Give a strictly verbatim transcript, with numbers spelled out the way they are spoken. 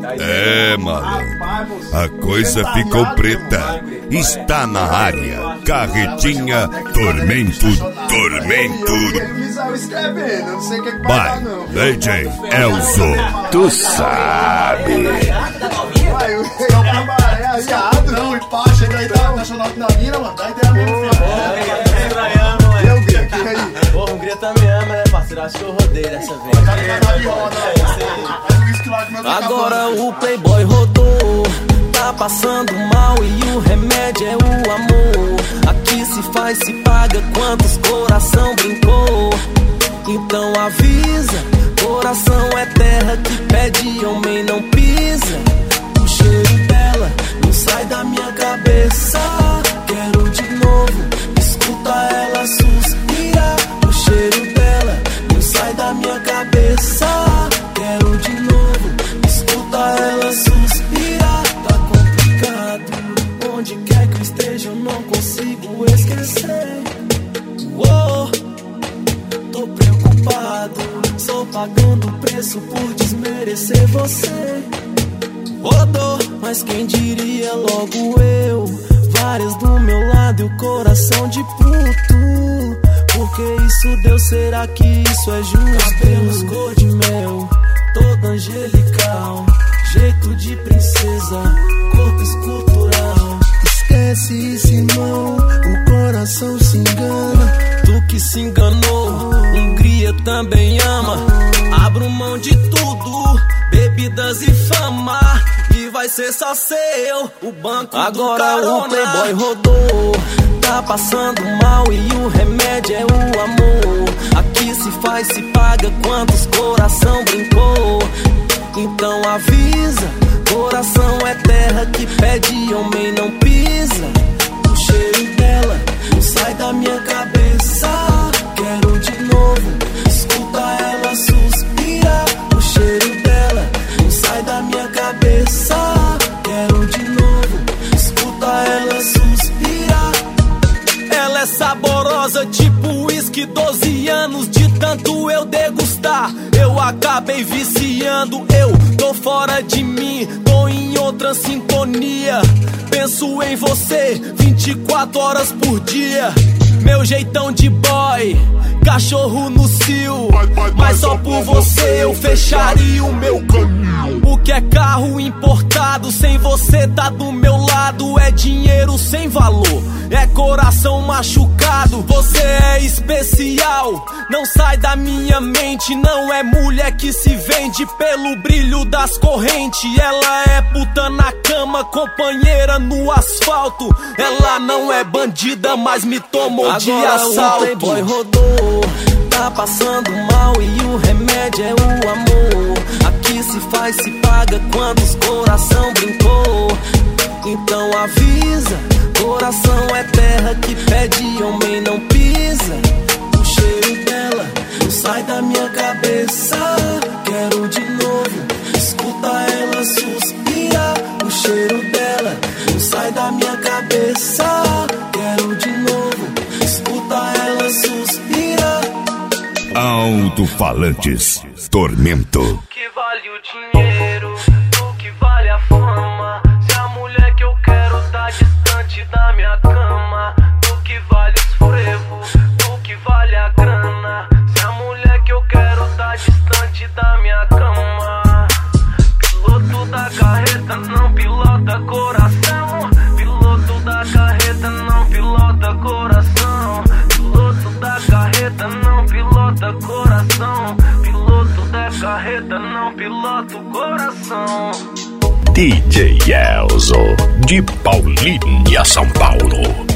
É, malandro, a coisa ficou preta. Está na área, Carretinha Tormento, Tormento. Vai, D J Elzo. Tu sabe. Vai, o cabaré aliado. Não, e pá, chega aí, tá nacional na mina, mano. Dá ideia mesmo, filho. E aí, Hungria, que aí? Pô, Hungria também ama, né, parceiro? Acho que eu rodei dessa vez. Agora o playboy rodou, tá passando mal e o remédio é o amor. Aqui se faz, se paga, quantos coração brincou. Então avisa, coração é terra que pede, homem não pisa. O cheiro dela não sai da minha cabeça. Quero de novo, escuta ela suspirar. O cheiro dela não sai da minha cabeça. Quero de novo, escuta ela suspirar. Tá complicado, onde quer que eu esteja eu não consigo esquecer. Uou, tô preocupado, só pagando preço por desmerecer você. Rodou, mas quem diria logo eu. Várias do meu lado e o coração de puto. Por que isso deu? Será que isso é justo? Cabelos cor de mel, toda angelical, jeito de princesa, corpo escultural. Esquece isso, irmão, o coração se engana. Tu que se enganou, Hungria também ama. Abro mão de tudo, bebidas e fama, e vai ser só seu o banco agora do carona. O playboy rodou, tá passando mal e o remédio é o amor. Aqui se faz, se paga, quantos coração brincou. Então avisa, coração é terra que pede, homem não pisa. O cheiro dela não sai da minha cabeça. Quero de novo, escuta ela suspirar. O cheiro dela não sai da minha cabeça. Quero de novo, escuta ela suspirar. Ela é saborosa, tipo uísque, doze anos de tanto eu degustar. Eu acabei viciando, eu tô fora de mim, tô em outra sintonia. Penso em você vinte e quatro horas por dia. Meu jeitão de boy, cachorro no cio, mas só por você eu fecharia o meu caminho. O que é carro importado, sem você tá do meu lado, é dinheiro sem valor, é coração machucado. Você é especial, não sai da minha mente. Não é mulher que se vende pelo brilho das correntes. Ela é puta na cama, companheira no asfalto. Ela não é bandida, mas me tomou de assalto. O playboy rodou, tá passando mal e o remédio é o amor. Aqui se faz, se paga, quantos coração brincou. Então avisa, coração é terra que pede, homem não pisa. O cheiro dela não sai da minha cabeça. Quero de novo, escuta ela suspirar. O cheiro dela não sai da minha cabeça. Quero de novo, escuta ela suspirar. Alto-falantes, Tormento. O que vale o dinheiro, o que vale a fama. Se a mulher que eu quero tá distante da minha cama. O que vale os frevos, o que vale a grana. Se a mulher que eu quero tá distante da minha cama. Piloto da carreta não pilota coração. Piloto da carreta não pilota coração. Piloto da carreta não pilota coração. Piloto da carreta não pilota o coração. D J Elzo, de Paulínia, São Paulo.